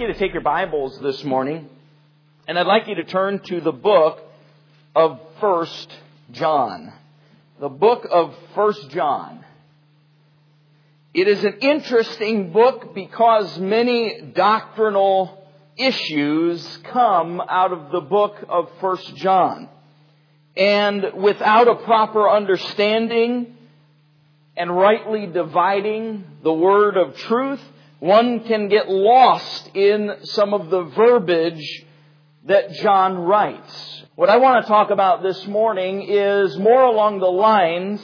you to take your Bibles this morning, and I'd like you to turn to the book of 1 John. The book of 1 John. It is an interesting book because many doctrinal issues come out of the book of 1 John. And without a proper understanding and rightly dividing the word of truth, one can get lost in some of the verbiage that John writes. What I want to talk about this morning is more along the lines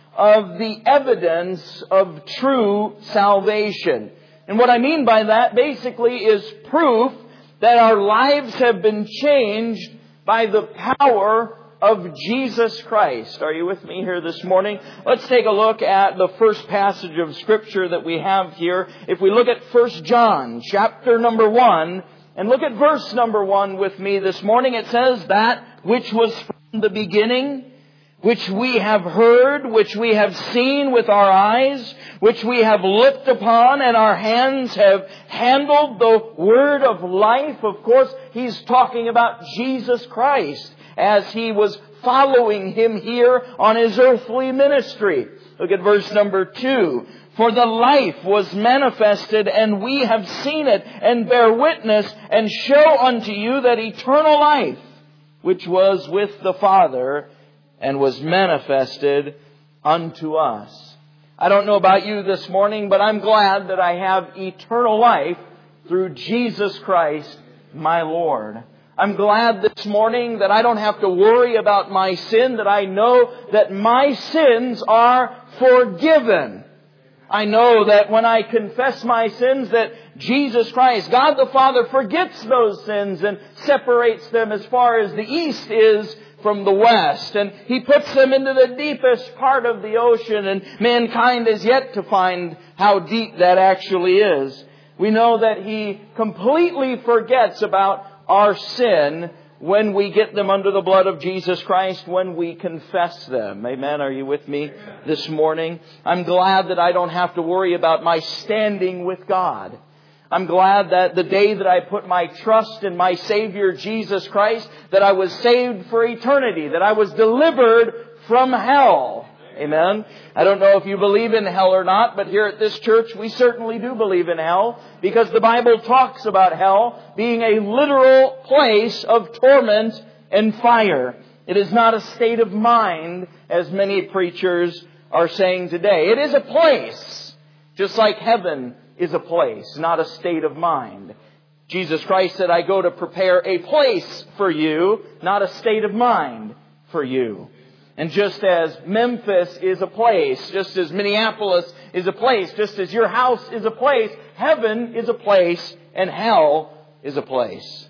of the evidence of true salvation. And what I mean by that basically is proof that our lives have been changed by the power of Jesus Christ. Are you with me here this morning? Let's take a look at the first passage of Scripture that we have here. If we look at 1 John, chapter number 1, and look at verse number 1 with me this morning, it says, "That which was from the beginning, which we have heard, which we have seen with our eyes, which we have looked upon, and our hands have handled the word of life." Of course, he's talking about Jesus Christ as he was following him here on his earthly ministry. Look at verse number 2. "For the life was manifested, and we have seen it, and bear witness, and show unto you that eternal life, which was with the Father, and was manifested unto us." I don't know about you this morning, but I'm glad that I have eternal life through Jesus Christ, my Lord. I'm glad this morning that I don't have to worry about my sin, that I know that my sins are forgiven. I know that when I confess my sins, that Jesus Christ, God the Father, forgets those sins and separates them as far as the east is from the west. And He puts them into the deepest part of the ocean, and mankind is yet to find how deep that actually is. We know that He completely forgets about our sin when we get them under the blood of Jesus Christ, when we confess them. Amen. Are you with me this morning? I'm glad that I don't have to worry about my standing with God. I'm glad that the day that I put my trust in my Savior Jesus Christ, that I was saved for eternity, that I was delivered from hell. Amen. I don't know if you believe in hell or not, but here at this church we certainly do believe in hell, because the Bible talks about hell being a literal place of torment and fire. It is not a state of mind, as many preachers are saying today. It is a place, just like heaven is a place, not a state of mind. Jesus Christ said, "I go to prepare a place for you," not a state of mind for you. And just as Memphis is a place, just as Minneapolis is a place, just as your house is a place, heaven is a place and hell is a place.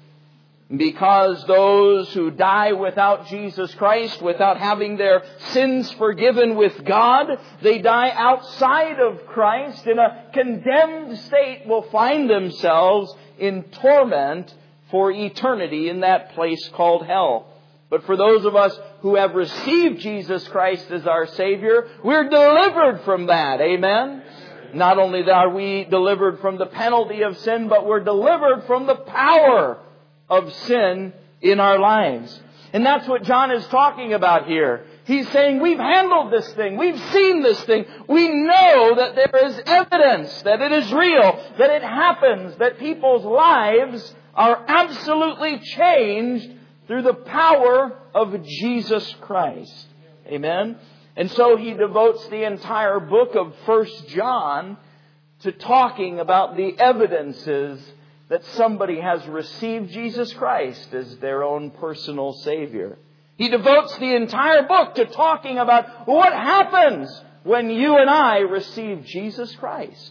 Because those who die without Jesus Christ, without having their sins forgiven with God, they die outside of Christ in a condemned state, will find themselves in torment for eternity in that place called hell. But for those of us who have received Jesus Christ as our Savior, we're delivered from that. Amen? Not only are we delivered from the penalty of sin, but we're delivered from the power of sin in our lives. And that's what John is talking about here. He's saying, we've handled this thing. We've seen this thing. We know that there is evidence, that it is real, that it happens, that people's lives are absolutely changed through the power of Jesus Christ. Amen? And so he devotes the entire book of 1 John to talking about the evidences that somebody has received Jesus Christ as their own personal Savior. He devotes the entire book to talking about what happens when you and I receive Jesus Christ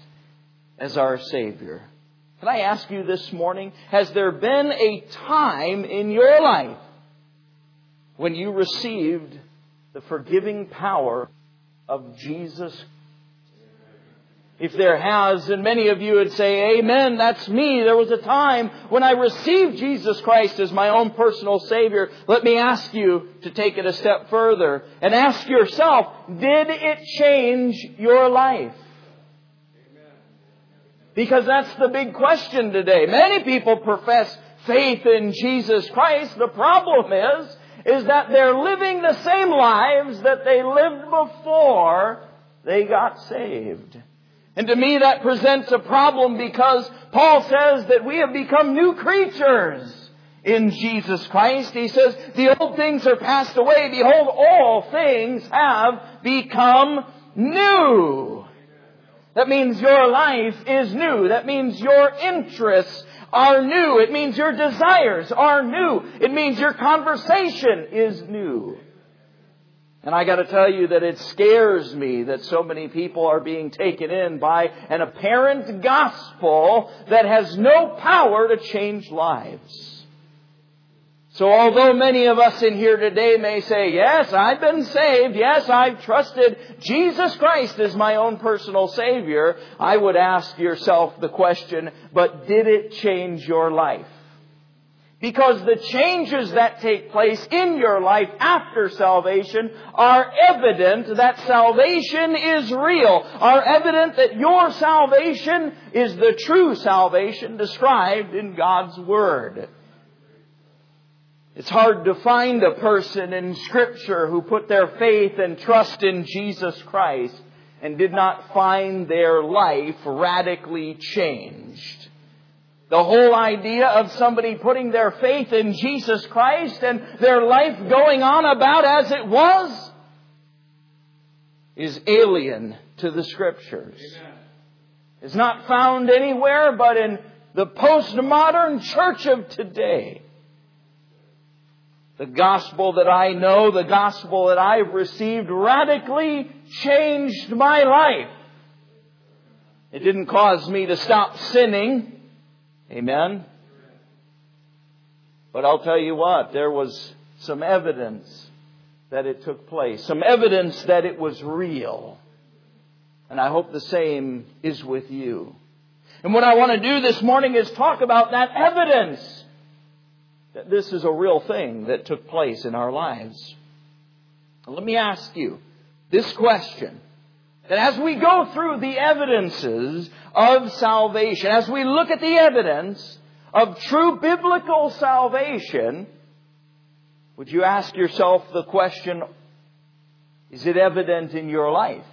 as our Savior. Can I ask you this morning, has there been a time in your life when you received the forgiving power of Jesus? If there has, and many of you would say, "Amen, that's me. There was a time when I received Jesus Christ as my own personal Savior." Let me ask you to take it a step further and ask yourself, did it change your life? Because that's the big question today. Many people profess faith in Jesus Christ. The problem is that they're living the same lives that they lived before they got saved. And to me that presents a problem, because Paul says that we have become new creatures in Jesus Christ. He says, the old things are passed away. Behold, all things have become new. That means your life is new. That means your interests are new. It means your desires are new. It means your conversation is new. And I got to tell you that it scares me that so many people are being taken in by an apparent gospel that has no power to change lives. So although many of us in here today may say, yes, I've been saved. Yes, I've trusted Jesus Christ as my own personal Savior. I would ask yourself the question, but did it change your life? Because the changes that take place in your life after salvation are evident that salvation is real, are evident that your salvation is the true salvation described in God's Word. It's hard to find a person in Scripture who put their faith and trust in Jesus Christ and did not find their life radically changed. The whole idea of somebody putting their faith in Jesus Christ and their life going on about as it was is alien to the Scriptures. Amen. It's not found anywhere but in the postmodern church of today. The gospel that I know, the gospel that I've received, radically changed my life. It didn't cause me to stop sinning. Amen. But I'll tell you what, there was some evidence that it took place. Some evidence that it was real. And I hope the same is with you. And what I want to do this morning is talk about that evidence that this is a real thing that took place in our lives. Let me ask you this question. That as we go through the evidences of salvation, as we look at the evidence of true biblical salvation, would you ask yourself the question, is it evident in your life?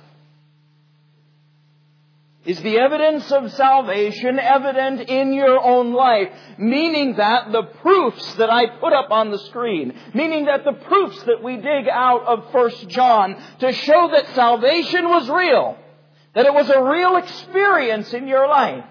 Is the evidence of salvation evident in your own life? Meaning that the proofs that I put up on the screen, meaning that the proofs that we dig out of 1 John to show that salvation was real, that it was a real experience in your life.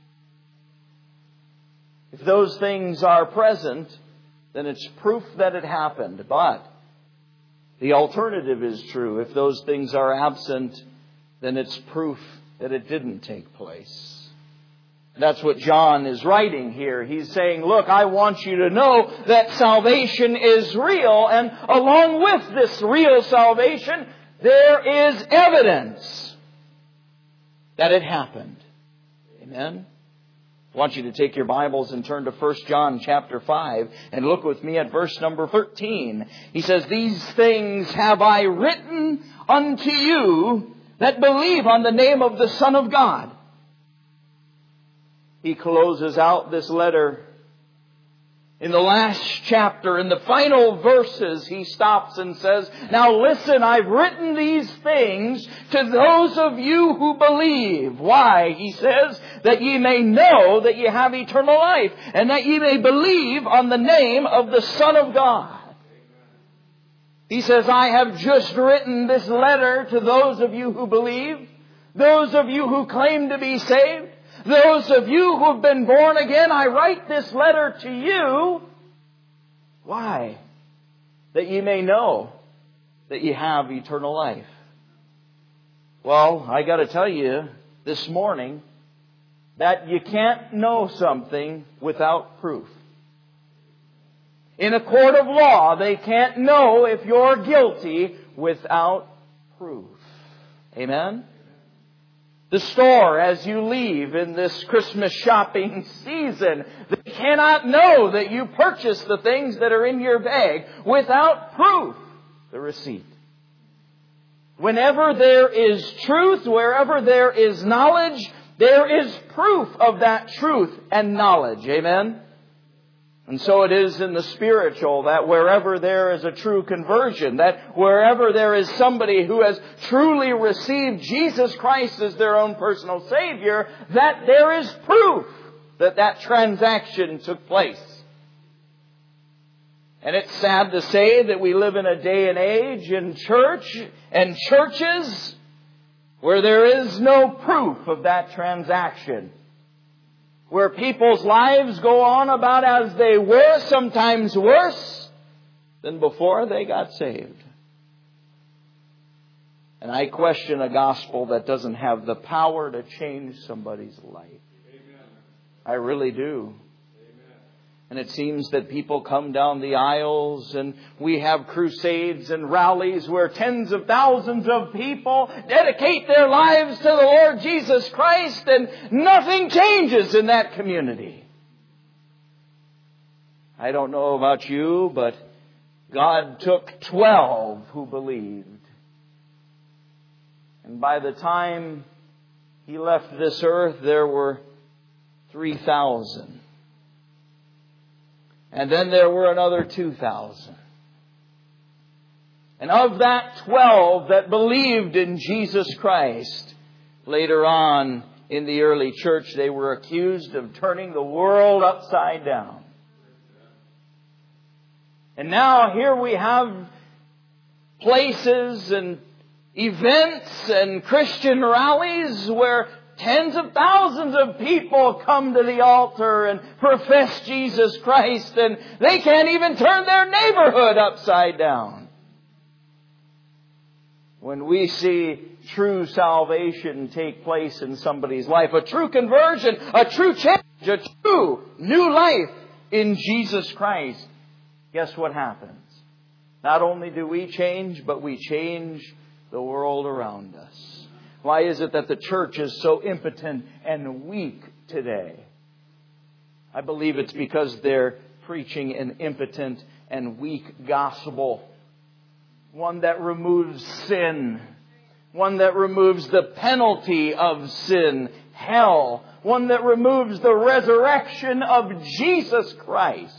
If those things are present, then it's proof that it happened. But the alternative is true. If those things are absent, then it's proof that it didn't take place. That's what John is writing here. He's saying, look, I want you to know that salvation is real, and along with this real salvation, there is evidence that it happened. Amen? I want you to take your Bibles and turn to 1 John chapter 5 and look with me at verse number 13. He says, these things have I written unto you that believe on the name of the Son of God. He closes out this letter. In the last chapter, in the final verses, he stops and says, now listen, I've written these things to those of you who believe. Why? He says, that ye may know that ye have eternal life, and that ye may believe on the name of the Son of God. He says, I have just written this letter to those of you who believe, those of you who claim to be saved, those of you who have been born again. I write this letter to you. Why? That ye may know that ye have eternal life. Well, I got to tell you this morning that you can't know something without proof. In a court of law, they can't know if you're guilty without proof. Amen? The store, as you leave in this Christmas shopping season, they cannot know that you purchased the things that are in your bag without proof, the receipt. Whenever there is truth, wherever there is knowledge, there is proof of that truth and knowledge. Amen? And so it is in the spiritual, that wherever there is a true conversion, that wherever there is somebody who has truly received Jesus Christ as their own personal Savior, that there is proof that that transaction took place. And it's sad to say that we live in a day and age in church and churches where there is no proof of that transaction. Where people's lives go on about as they were, sometimes worse than before they got saved. And I question a gospel that doesn't have the power to change somebody's life. Amen. I really do. And it seems that people come down the aisles and we have crusades and rallies where tens of thousands of people dedicate their lives to the Lord Jesus Christ, and nothing changes in that community. I don't know about you, but God took 12 who believed. And by the time He left this earth, there were 3,000. And then there were another 2,000. And of that 12 that believed in Jesus Christ, later on in the early church, they were accused of turning the world upside down. And now here we have places and events and Christian rallies where tens of thousands of people come to the altar and profess Jesus Christ, and they can't even turn their neighborhood upside down. When we see true salvation take place in somebody's life, a true conversion, a true change, a true new life in Jesus Christ, guess what happens? Not only do we change, but we change the world around us. Why is it that the church is so impotent and weak today? I believe it's because they're preaching an impotent and weak gospel. One that removes sin. One that removes the penalty of sin, hell. One that removes the resurrection of Jesus Christ.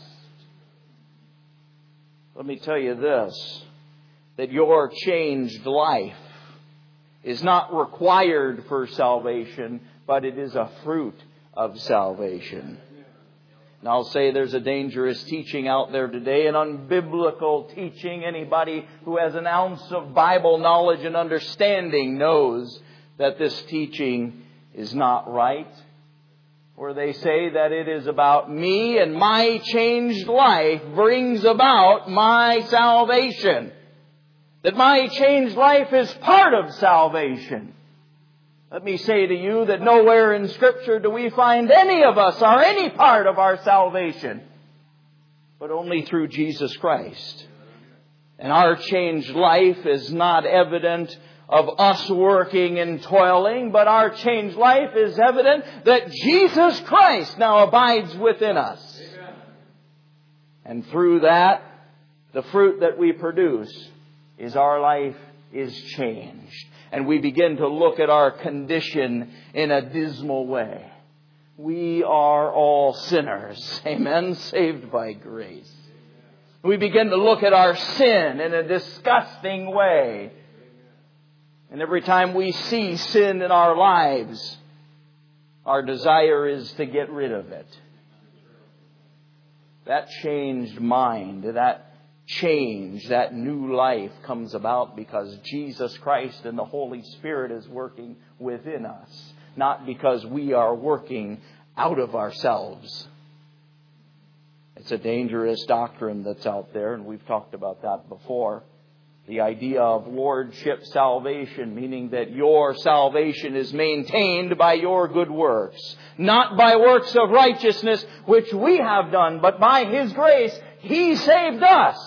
Let me tell you this, that your changed life is not required for salvation, but it is a fruit of salvation. And I'll say there's a dangerous teaching out there today, an unbiblical teaching. Anybody who has an ounce of Bible knowledge and understanding knows that this teaching is not right. Where they say that it is about me and my changed life brings about my salvation. That my changed life is part of salvation. Let me say to you that nowhere in Scripture do we find any of us or any part of our salvation, but only through Jesus Christ. And our changed life is not evident of us working and toiling, but our changed life is evident that Jesus Christ now abides within us. Amen. And through that, the fruit that we produce is our life is changed. And we begin to look at our condition in a dismal way. We are all sinners. Amen. Saved by grace. We begin to look at our sin in a disgusting way. And every time we see sin in our lives, our desire is to get rid of it. That changed mind, that change, that new life comes about because Jesus Christ and the Holy Spirit is working within us, not because we are working out of ourselves. It's a dangerous doctrine that's out there, and we've talked about that before. The idea of lordship salvation, meaning that your salvation is maintained by your good works, not by works of righteousness which we have done, but by His grace He saved us.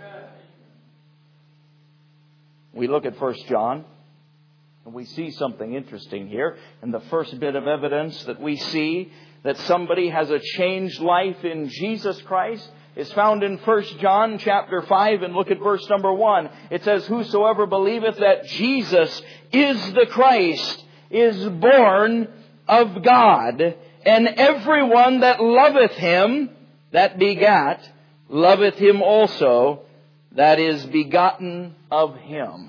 We look at 1 John, and we see something interesting here. And the first bit of evidence that we see that somebody has a changed life in Jesus Christ is found in 1 John chapter 5, and look at verse number 1. It says, "Whosoever believeth that Jesus is the Christ is born of God, and everyone that loveth Him, that begat, loveth Him also, that is begotten of Him.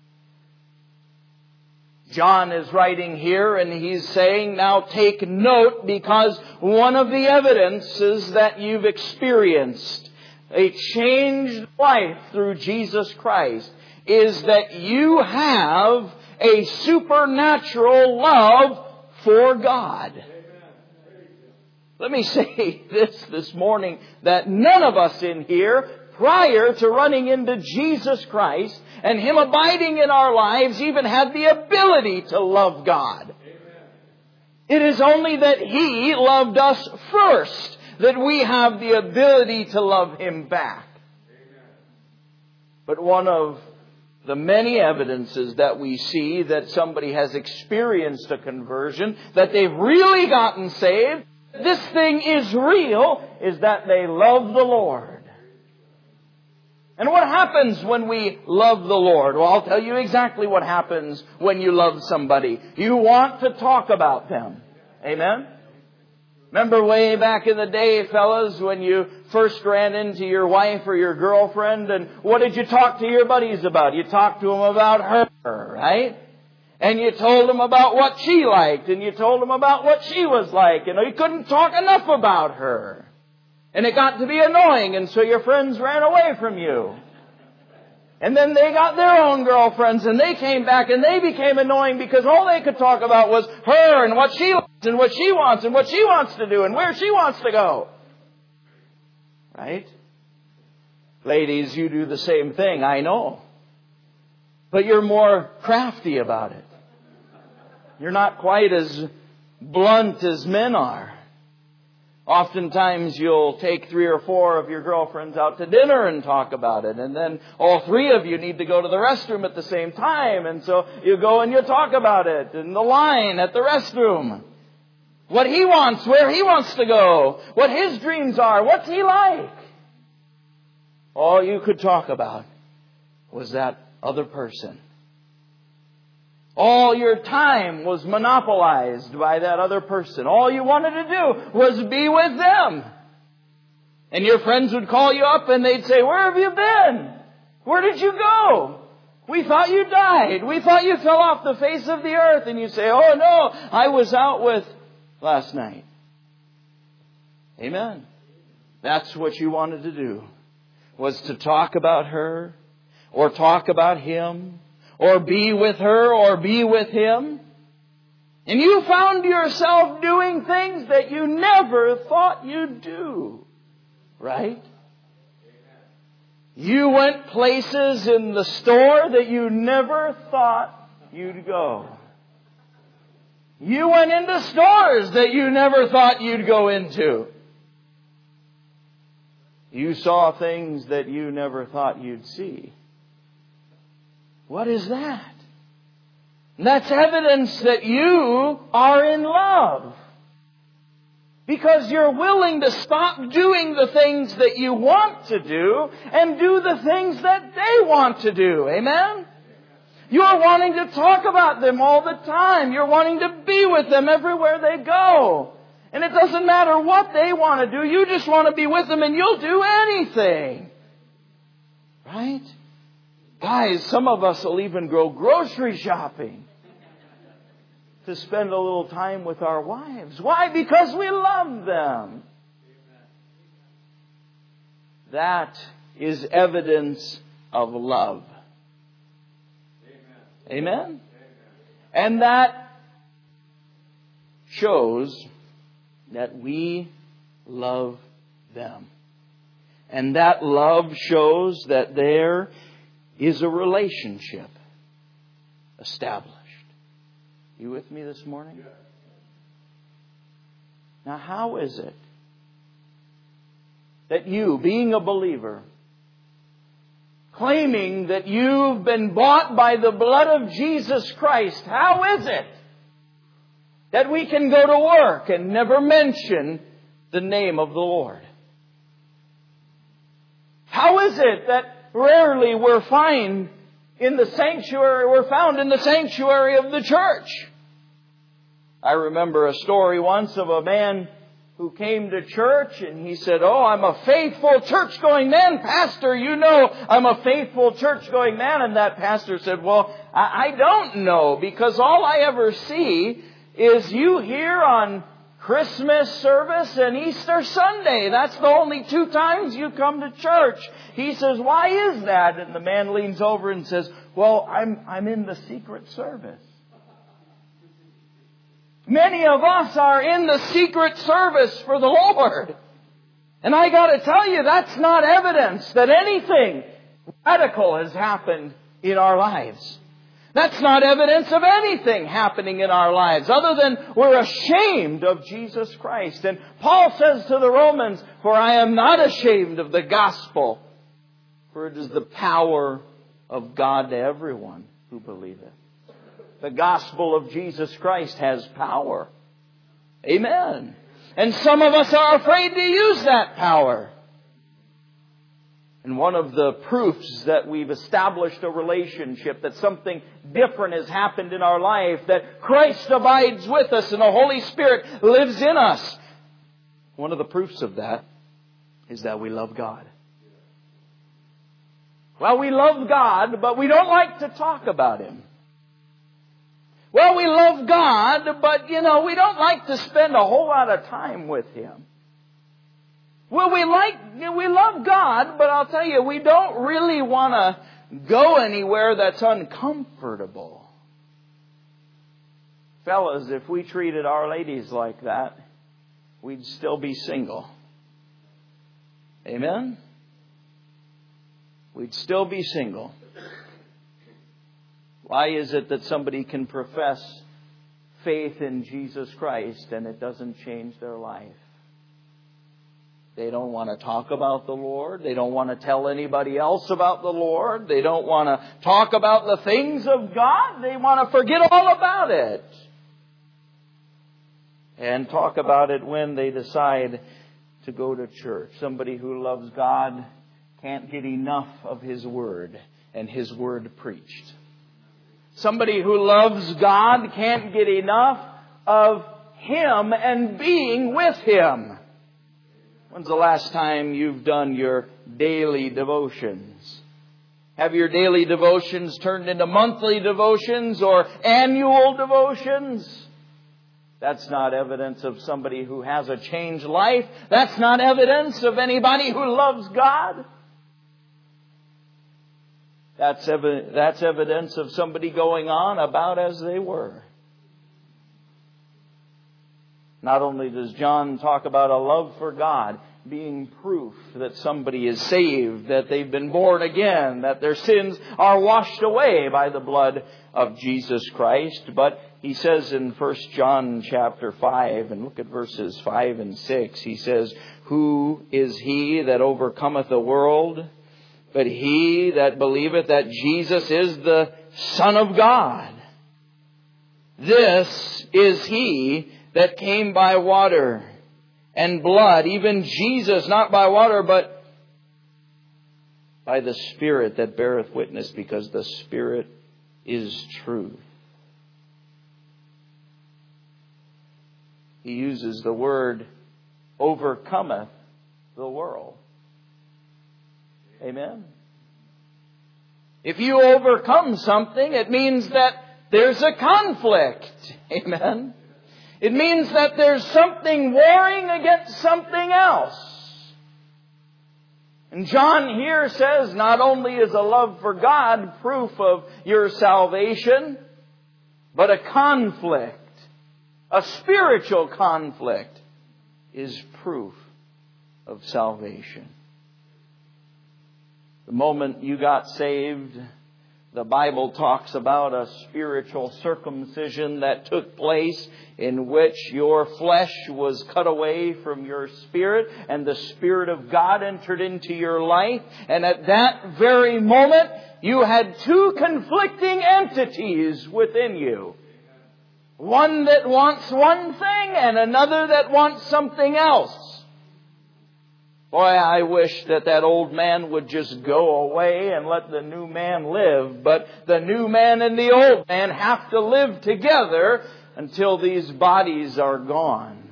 John is writing here and he's saying, now take note, because one of the evidences that you've experienced a changed life through Jesus Christ is that you have a supernatural love for God. Let me say this morning, that none of us in here, prior to running into Jesus Christ and Him abiding in our lives, even had the ability to love God. Amen. It is only that He loved us first that we have the ability to love Him back. Amen. But one of the many evidences that we see that somebody has experienced a conversion, that they've really gotten saved, this thing is real, is that they love the Lord. And what happens when we love the Lord? Well, I'll tell you exactly what happens when you love somebody. You want to talk about them. Amen? Remember way back in the day, fellas, when you first ran into your wife or your girlfriend, and what did you talk to your buddies about? You talked to them about her, right? And you told them about what she liked, and you told them about what she was like. You know, you couldn't talk enough about her. And it got to be annoying, and so your friends ran away from you. And then they got their own girlfriends, and they came back, and they became annoying because all they could talk about was her and what she likes and what she wants and what she wants to do and where she wants to go. Right? Ladies, you do the same thing, I know. But you're more crafty about it. You're not quite as blunt as men are. Oftentimes you'll take 3 or 4 of your girlfriends out to dinner and talk about it. And then all 3 of you need to go to the restroom at the same time. And so you go and you talk about it in the line at the restroom. What he wants, where he wants to go, what his dreams are, what's he like. All you could talk about was that other person. All your time was monopolized by that other person. All you wanted to do was be with them. And your friends would call you up and they'd say, "Where have you been? Where did you go? We thought you died. We thought you fell off the face of the earth." And you say, "Oh no, I was out with last night." Amen. That's what you wanted to do, was to talk about her or talk about him, or be with her, or be with him. And you found yourself doing things that you never thought you'd do. Right? You went places in the store that you never thought you'd go. You went into stores that you never thought you'd go into. You saw things that you never thought you'd see. What is that? That's evidence that you are in love. Because you're willing to stop doing the things that you want to do and do the things that they want to do. Amen? You're wanting to talk about them all the time. You're wanting to be with them everywhere they go. And it doesn't matter what they want to do. You just want to be with them and you'll do anything. Right? Guys, some of us will even go grocery shopping to spend a little time with our wives. Why? Because we love them. That is evidence of love. Amen? And that shows that we love them. And that love shows that there is a relationship established. You with me this morning? Now, how is it that you, being a believer, claiming that you've been bought by the blood of Jesus Christ, how is it that we can go to work and never mention the name of the Lord? How is it that rarely we're found in the sanctuary of the church? I remember a story once of a man who came to church and he said, "Oh, I'm a faithful church-going man, Pastor. You know I'm a faithful church-going man." And that pastor said, "Well, I don't know, because all I ever see is you here on Christmas service and Easter Sunday. That's the only 2 times you come to church." He says, "Why is that?" And the man leans over and says, "Well, I'm in the secret service." Many of us are in the secret service for the Lord. And I got to tell you, that's not evidence that anything radical has happened in our lives. That's not evidence of anything happening in our lives other than we're ashamed of Jesus Christ. And Paul says to the Romans, "For I am not ashamed of the gospel, for it is the power of God to everyone who believeth." The gospel of Jesus Christ has power. Amen. And some of us are afraid to use that power. And one of the proofs that we've established a relationship, that something different has happened in our life, that Christ abides with us and the Holy Spirit lives in us, one of the proofs of that is that we love God. Well, we love God, but we don't like to talk about Him. Well, we love God, but, we don't like to spend a whole lot of time with Him. Well, we love God, but I'll tell you, we don't really want to go anywhere that's uncomfortable. Fellas, if we treated our ladies like that, we'd still be single. Amen? We'd still be single. Why is it that somebody can profess faith in Jesus Christ and it doesn't change their life? They don't want to talk about the Lord. They don't want to tell anybody else about the Lord. They don't want to talk about the things of God. They want to forget all about it. And talk about it when they decide to go to church. Somebody who loves God can't get enough of His Word and His Word preached. Somebody who loves God can't get enough of Him and being with Him. When's the last time you've done your daily devotions? Have your daily devotions turned into monthly devotions or annual devotions? That's not evidence of somebody who has a changed life. That's not evidence of anybody who loves God. That's evidence of somebody going on about as they were. Not only does John talk about a love for God being proof that somebody is saved, that they've been born again, that their sins are washed away by the blood of Jesus Christ, but he says in 1 John chapter 5, and look at verses 5 and 6, he says, "Who is he that overcometh the world? But he that believeth that Jesus is the Son of God. This is he that came by water and blood, even Jesus, not by water, but by the Spirit that beareth witness, because the Spirit is truth." He uses the word overcometh the world. Amen. If you overcome something, it means that there's a conflict. Amen. It means that there's something warring against something else. And John here says not only is a love for God proof of your salvation, but a conflict, a spiritual conflict, is proof of salvation. The moment you got saved, the Bible talks about a spiritual circumcision that took place in which your flesh was cut away from your spirit and the Spirit of God entered into your life. And at that very moment, you had two conflicting entities within you. One that wants one thing and another that wants something else. Boy, I wish that old man would just go away and let the new man live. But the new man and the old man have to live together until these bodies are gone.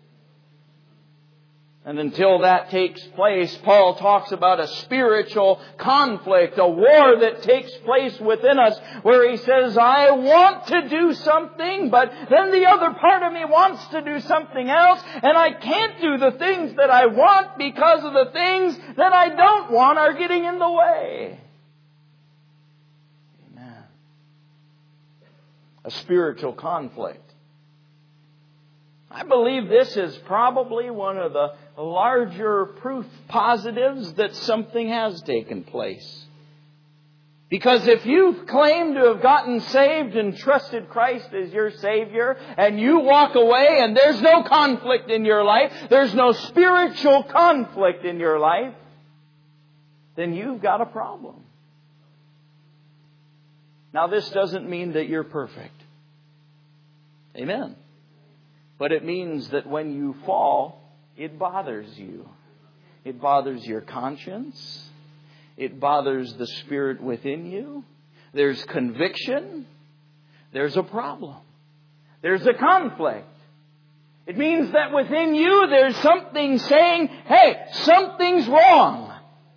And until that takes place, Paul talks about a spiritual conflict, a war that takes place within us, where he says, I want to do something, but then the other part of me wants to do something else, and I can't do the things that I want because of the things that I don't want are getting in the way. Amen. A spiritual conflict. I believe this is probably one of the larger proof positives that something has taken place. Because if you claim to have gotten saved and trusted Christ as your Savior, and you walk away and there's no conflict in your life, there's no spiritual conflict in your life, then you've got a problem. Now, this doesn't mean that you're perfect. Amen. But it means that when you fall, it bothers you. It bothers your conscience. It bothers the spirit within you. There's conviction. There's a problem. There's a conflict. It means that within you there's something saying, hey, something's wrong.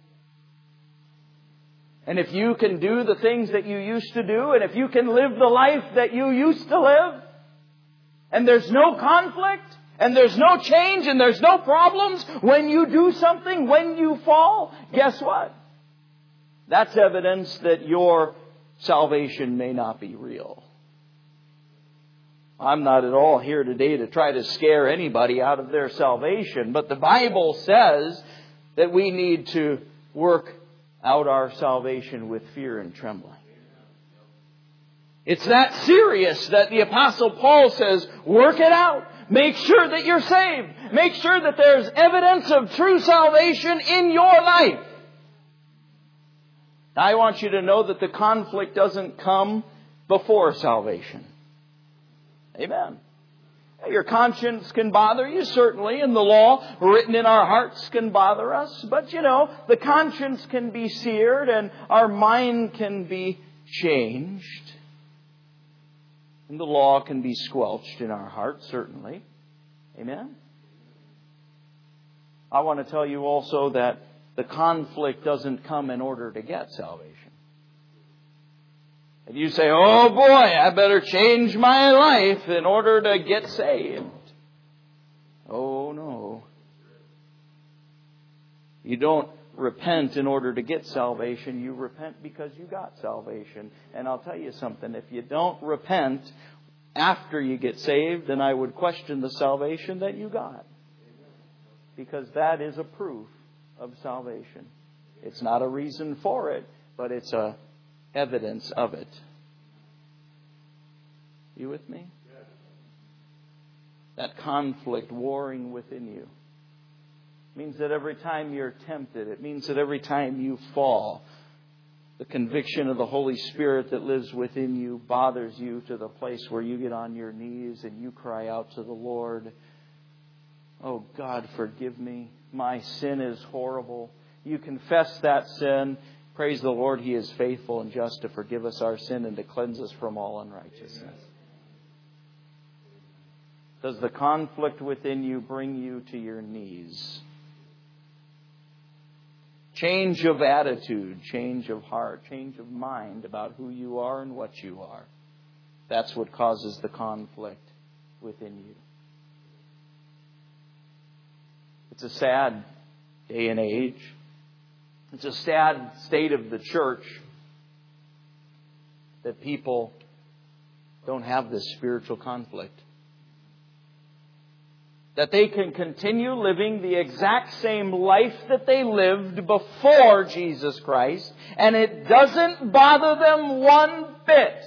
And if you can do the things that you used to do, and if you can live the life that you used to live, and there's no conflict, and there's no change, and there's no problems when you do something, when you fall, guess what? That's evidence that your salvation may not be real. I'm not at all here today to try to scare anybody out of their salvation, but the Bible says that we need to work out our salvation with fear and trembling. It's that serious that the Apostle Paul says, work it out. Make sure that you're saved. Make sure that there's evidence of true salvation in your life. I want you to know that the conflict doesn't come before salvation. Amen. Your conscience can bother you, certainly, and the law written in our hearts can bother us. But, the conscience can be seared and our mind can be changed. And the law can be squelched in our hearts, certainly. Amen? I want to tell you also that the conflict doesn't come in order to get salvation. If you say, oh boy, I better change my life in order to get saved. Oh no. You don't repent in order to get salvation. You repent because you got salvation. And I'll tell you something. If you don't repent after you get saved, then I would question the salvation that you got. Because that is a proof of salvation. It's not a reason for it, but it's a evidence of it. You with me? That conflict warring within you means that every time you're tempted, it means that every time you fall, the conviction of the Holy Spirit that lives within you bothers you to the place where you get on your knees and you cry out to the Lord, oh God, forgive me. My sin is horrible. You confess that sin. Praise the Lord, He is faithful and just to forgive us our sin and to cleanse us from all unrighteousness. Does the conflict within you bring you to your knees? Change of attitude, change of heart, change of mind about who you are and what you are. That's what causes the conflict within you. It's a sad day and age. It's a sad state of the church that people don't have this spiritual conflict. That they can continue living the exact same life that they lived before Jesus Christ, and it doesn't bother them one bit.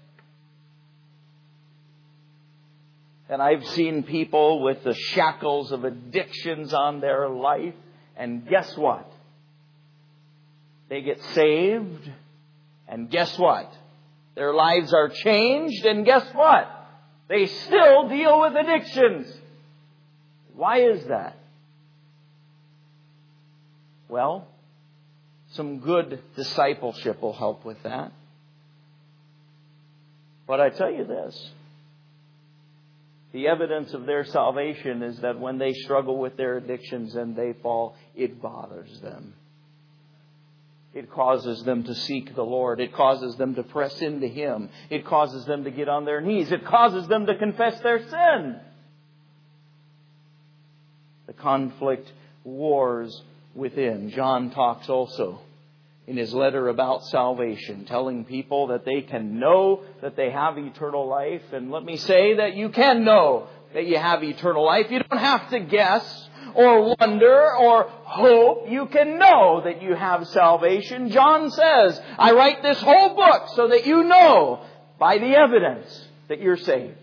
And I've seen people with the shackles of addictions on their life, and guess what? They get saved, and guess what? Their lives are changed, and guess what? They still deal with addictions. Why is that? Well, some good discipleship will help with that. But I tell you this, The evidence of their salvation is that when they struggle with their addictions and they fall, it bothers them. It causes them to seek the Lord. It causes them to press into Him. It causes them to get on their knees. It causes them to confess their sin. The conflict wars within. John talks also in his letter about salvation, telling people that they can know that they have eternal life. And let me say that you can know that you have eternal life. You don't have to guess or wonder or hope. You can know that you have salvation. John says, I write this whole book so that you know by the evidence that you're saved.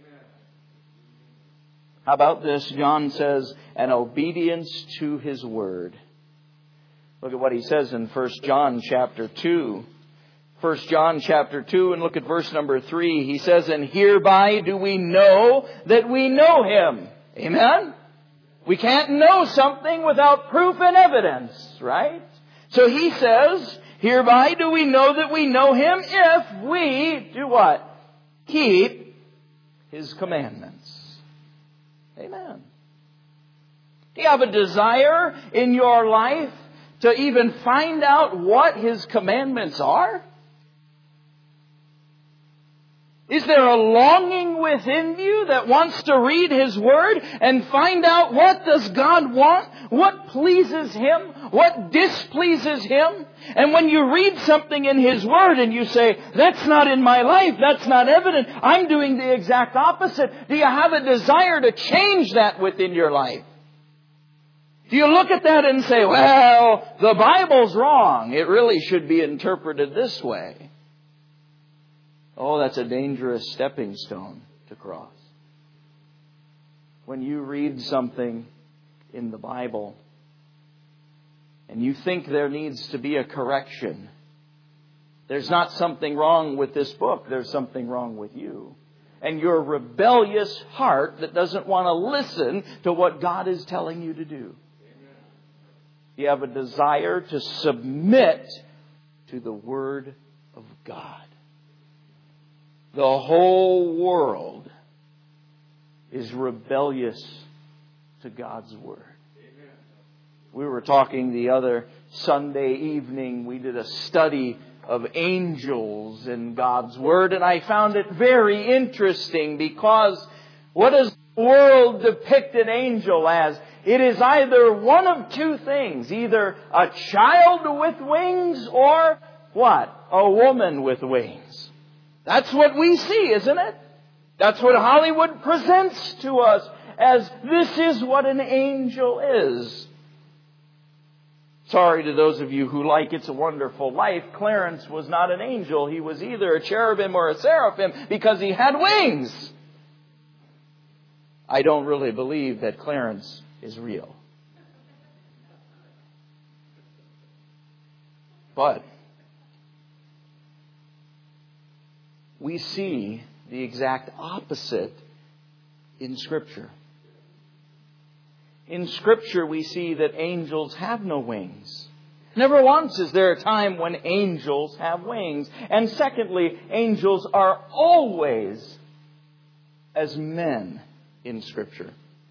How about this? John says, an obedience to His Word. Look at what he says in 1 John chapter 2. 1 John chapter 2, and look at verse number 3. He says, and hereby do we know that we know Him. Amen? We can't know something without proof and evidence, right? So he says, hereby do we know that we know Him if we do what? Keep His commandments. Amen. Do you have a desire in your life to even find out what His commandments are? Is there a longing within you that wants to read His Word and find out what does God want? What pleases Him? What displeases Him? And when you read something in His Word and you say, that's not in my life, that's not evident, I'm doing the exact opposite. Do you have a desire to change that within your life? Do you look at that and say, well, the Bible's wrong. It really should be interpreted this way. Oh, that's a dangerous stepping stone to cross. When you read something in the Bible and you think there needs to be a correction, there's not something wrong with this book. There's something wrong with you. And your rebellious heart that doesn't want to listen to what God is telling you to do. You have a desire to submit to the Word of God. The whole world is rebellious to God's Word. Amen. We were talking the other Sunday evening. We did a study of angels in God's Word, and I found it very interesting because what does the world depict an angel as? It is either one of two things. Either a child with wings or what? A woman with wings. That's what we see, isn't it? That's what Hollywood presents to us as this is what an angel is. Sorry to those of you who like It's a Wonderful Life. Clarence was not an angel. He was either a cherubim or a seraphim because he had wings. I don't really believe that Clarence is real. But we see the exact opposite in Scripture. In Scripture, we see that angels have no wings. Never once is there a time when angels have wings. And secondly, angels are always as men in Scripture.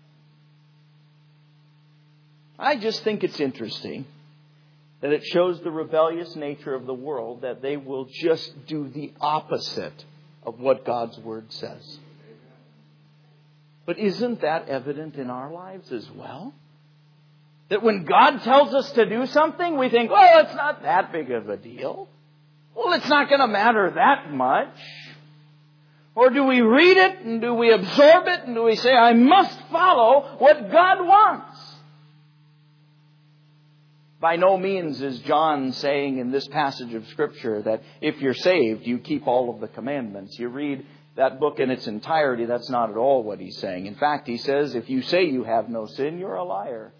I just think it's interesting that it shows the rebellious nature of the world, that they will just do the opposite of what God's Word says. But isn't that evident in our lives as well? That when God tells us to do something, we think, well, it's not that big of a deal. Well, it's not going to matter that much. Or do we read it and do we absorb it and do we say, I must follow what God wants? By no means is John saying in this passage of Scripture that if you're saved, you keep all of the commandments. You read that book in its entirety, that's not at all what he's saying. In fact, he says, if you say you have no sin, you're a liar.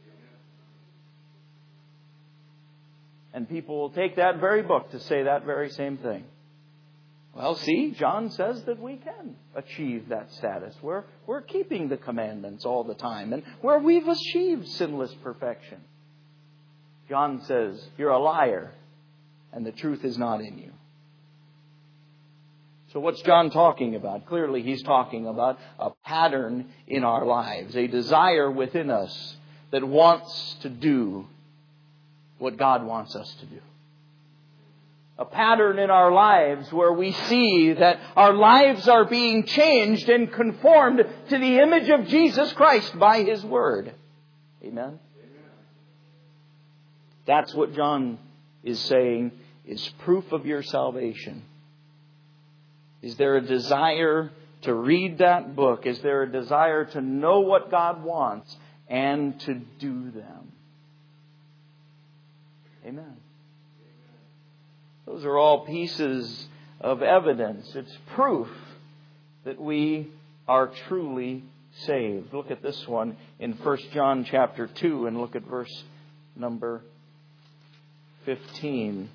And people will take that very book to say that very same thing. Well, see, John says that we can achieve that status. We're keeping the commandments all the time, and where we've achieved sinless perfection. John says, you're a liar, and the truth is not in you. So what's John talking about? Clearly he's talking about a pattern in our lives, a desire within us that wants to do what God wants us to do. A pattern in our lives where we see that our lives are being changed and conformed to the image of Jesus Christ by His Word. Amen? That's what John is saying is proof of your salvation. Is there a desire to read that book? Is there a desire to know what God wants and to do them? Amen. Those are all pieces of evidence. It's proof that we are truly saved. Look at this one in 1 John chapter 2 and look at verse number 15.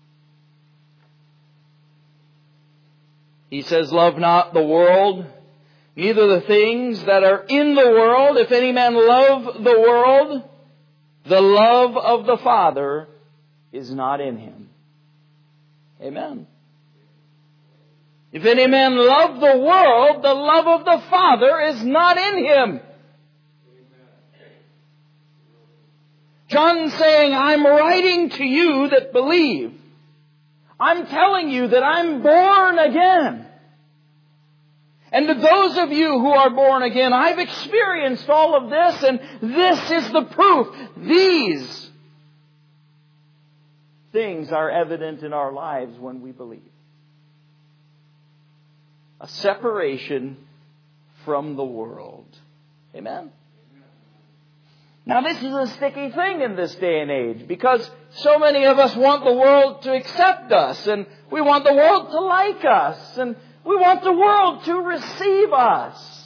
He says, "Love not the world, neither the things that are in the world. If any man love the world, the love of the Father is not in him." Amen. If any man love the world, the love of the Father is not in him. John's saying, I'm writing to you that believe. I'm telling you that I'm born again. And to those of you who are born again, I've experienced all of this, and this is the proof. These things are evident in our lives when we believe. A separation from the world. Amen? Now this is a sticky thing in this day and age because so many of us want the world to accept us and we want the world to like us and we want the world to receive us.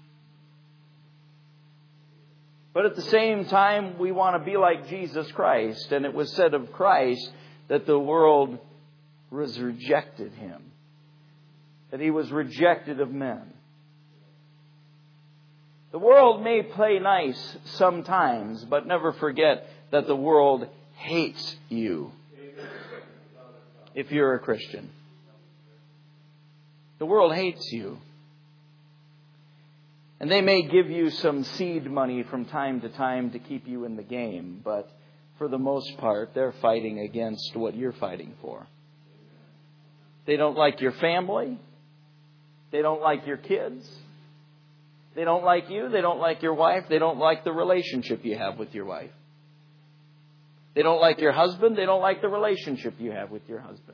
But at the same time, we want to be like Jesus Christ. And it was said of Christ that the world rejected Him. That He was rejected of men. The world may play nice sometimes, but never forget that the world hates you if you're a Christian. The world hates you. And they may give you some seed money from time to time to keep you in the game, but for the most part, they're fighting against what you're fighting for. They don't like your family. They don't like your kids. They don't like you. They don't like your wife. They don't like the relationship you have with your wife. They don't like your husband. They don't like the relationship you have with your husband.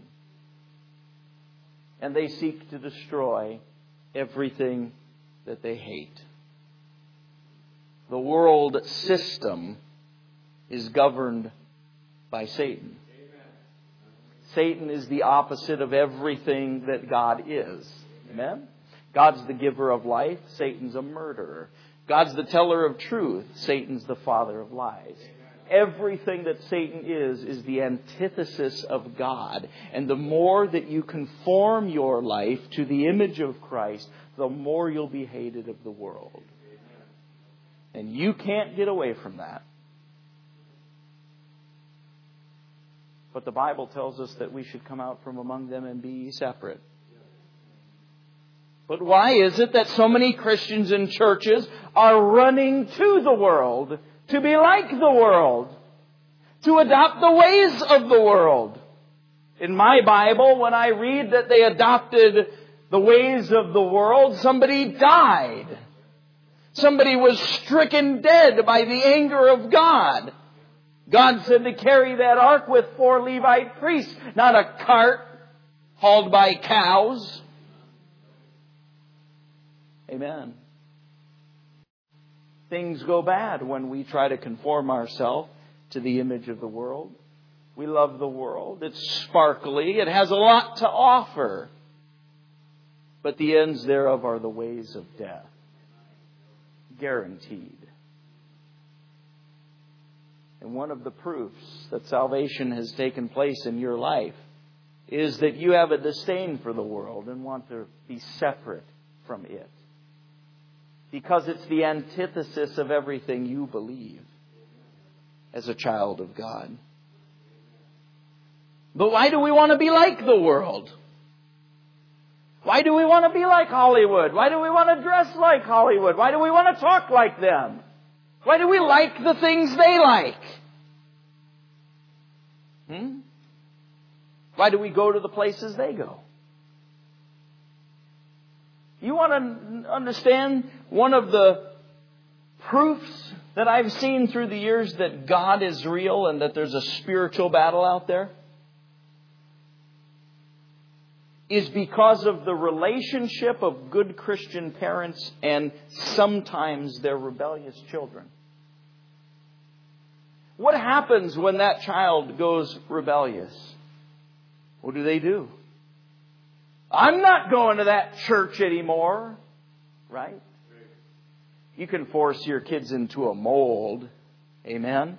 And they seek to destroy everything that they hate. The world system is governed by Satan. Satan is the opposite of everything that God is. Amen? God's the giver of life. Satan's a murderer. God's the teller of truth. Satan's the father of lies. Everything that Satan is the antithesis of God. And the more that you conform your life to the image of Christ, the more you'll be hated of the world. And you can't get away from that. But the Bible tells us that we should come out from among them and be separate. But why is it that so many Christians in churches are running to the world, to be like the world, to adopt the ways of the world? In my Bible, when I read that they adopted the ways of the world, somebody died. Somebody was stricken dead by the anger of God. God said to carry that ark with 4 Levite priests, not a cart hauled by cows. Amen. Things go bad when we try to conform ourselves to the image of the world. We love the world. It's sparkly. It has a lot to offer. But the ends thereof are the ways of death. Guaranteed. And one of the proofs that salvation has taken place in your life is that you have a disdain for the world and want to be separate from it. Because it's the antithesis of everything you believe as a child of God. But why do we want to be like the world? Why do we want to be like Hollywood? Why do we want to dress like Hollywood? Why do we want to talk like them? Why do we like the things they like? Why do we go to the places they go? You want to understand one of the proofs that I've seen through the years that God is real and that there's a spiritual battle out there? Is because of the relationship of good Christian parents and sometimes their rebellious children. What happens when that child goes rebellious? What do? I'm not going to that church anymore. Right? You can force your kids into a mold. Amen?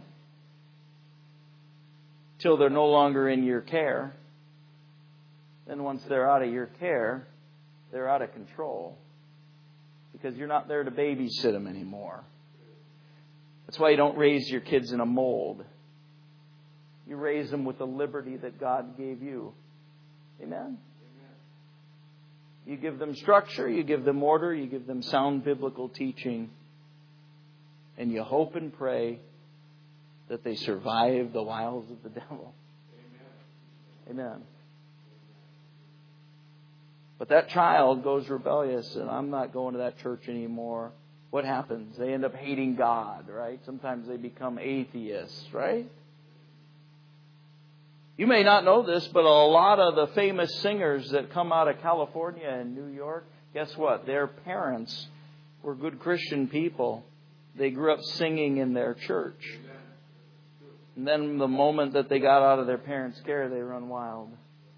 Till they're no longer in your care. Then once they're out of your care, they're out of control. Because you're not there to babysit them anymore. That's why you don't raise your kids in a mold. You raise them with the liberty that God gave you. Amen? You give them structure, you give them order, you give them sound biblical teaching. And you hope and pray that they survive the wiles of the devil. Amen. But that child goes rebellious and I'm not going to that church anymore. What happens? They end up hating God, right? Sometimes they become atheists, right? You may not know this, but a lot of the famous singers that come out of California and New York, guess what? Their parents were good Christian people. They grew up singing in their church. And then the moment that they got out of their parents' care, they run wild.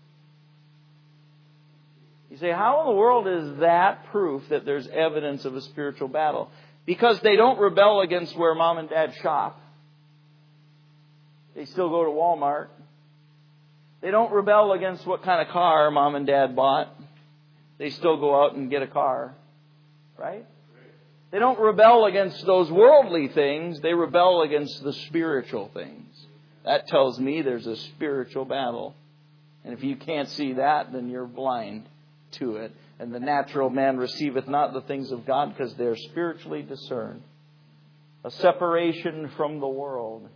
You say, how in the world is that proof that there's evidence of a spiritual battle? Because they don't rebel against where mom and dad shop. They still go to Walmart. They don't rebel against what kind of car mom and dad bought. They still go out and get a car. Right? They don't rebel against those worldly things. They rebel against the spiritual things. That tells me there's a spiritual battle. And if you can't see that, then you're blind to it. And the natural man receiveth not the things of God because they're spiritually discerned. A separation from the world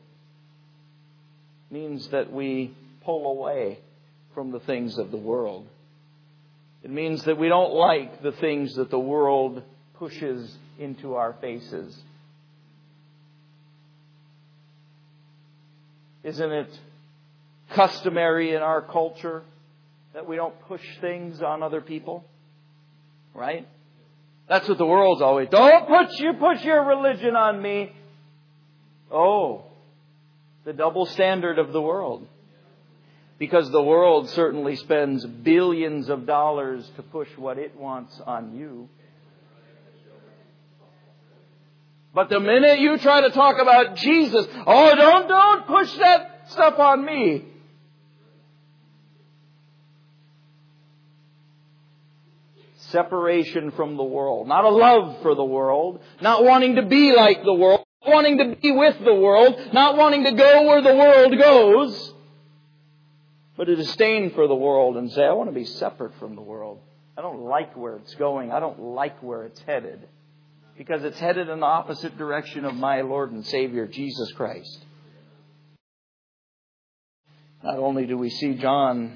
means that we pull away from the things of the world. It means that we don't like the things that the world pushes into our faces. Isn't it customary in our culture that we don't push things on other people? Right? That's what the world's always. Don't push your religion on me. Oh, the double standard of the world. Because the world certainly spends billions of dollars to push what it wants on you. But the minute you try to talk about Jesus, oh, don't push that stuff on me. Separation from the world. Not a love for the world. Not wanting to be like the world. Not wanting to be with the world. Not wanting to go where the world goes. But a disdain for the world and say, I want to be separate from the world. I don't like where it's going. I don't like where it's headed. Because it's headed in the opposite direction of my Lord and Savior, Jesus Christ. Not only do we see John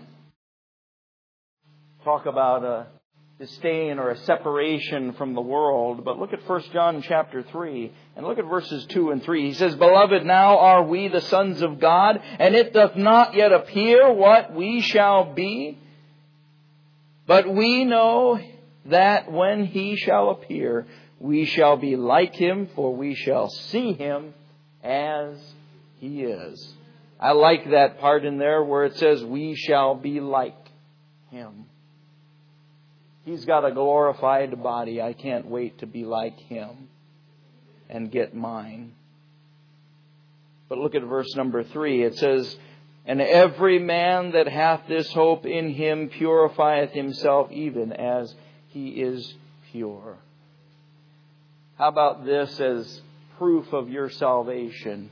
talk about a disdain or a separation from the world, but look at 1 John chapter 3 and look at verses 2 and 3. He says, Beloved, now are we the sons of God, and it doth not yet appear what we shall be. But we know that when He shall appear, we shall be like Him, for we shall see Him as He is. I like that part in there where it says, we shall be like Him. He's got a glorified body. I can't wait to be like Him and get mine. But look at verse number 3. It says, And every man that hath this hope in Him purifieth himself even as he is pure. How about this as proof of your salvation?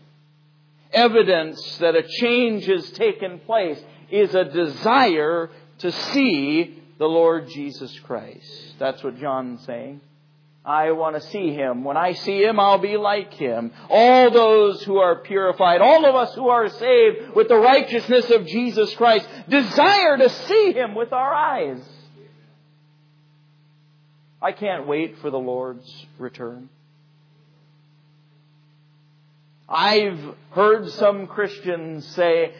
Evidence that a change has taken place is a desire to see the Lord Jesus Christ. That's what John's saying. I want to see Him. When I see Him, I'll be like Him. All those who are purified, all of us who are saved with the righteousness of Jesus Christ, desire to see Him with our eyes. I can't wait for the Lord's return. I've heard some Christians say,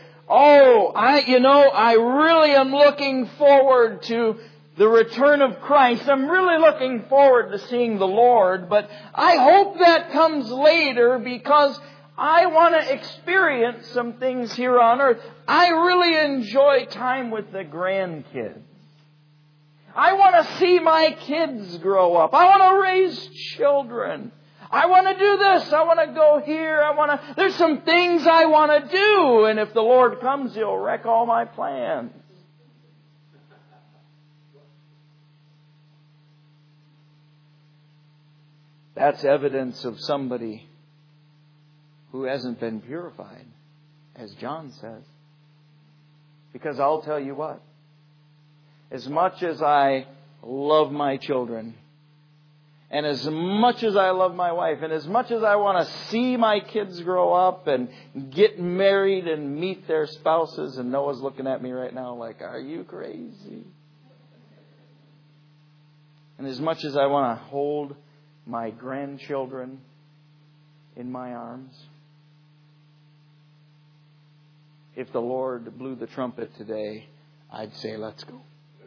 I really am looking forward to the return of Christ. I'm really looking forward to seeing the Lord, but I hope that comes later because I want to experience some things here on earth. I really enjoy time with the grandkids. I want to see my kids grow up. I want to raise children. I want to do this. I want to go here. There's some things I want to do. And if the Lord comes, He'll wreck all my plans. That's evidence of somebody who hasn't been purified, as John says. Because I'll tell you what, as much as I love my children, and as much as I love my wife, and as much as I want to see my kids grow up and get married and meet their spouses, and Noah's looking at me right now like, are you crazy? And as much as I want to hold my grandchildren in my arms, if the Lord blew the trumpet today, I'd say, let's go.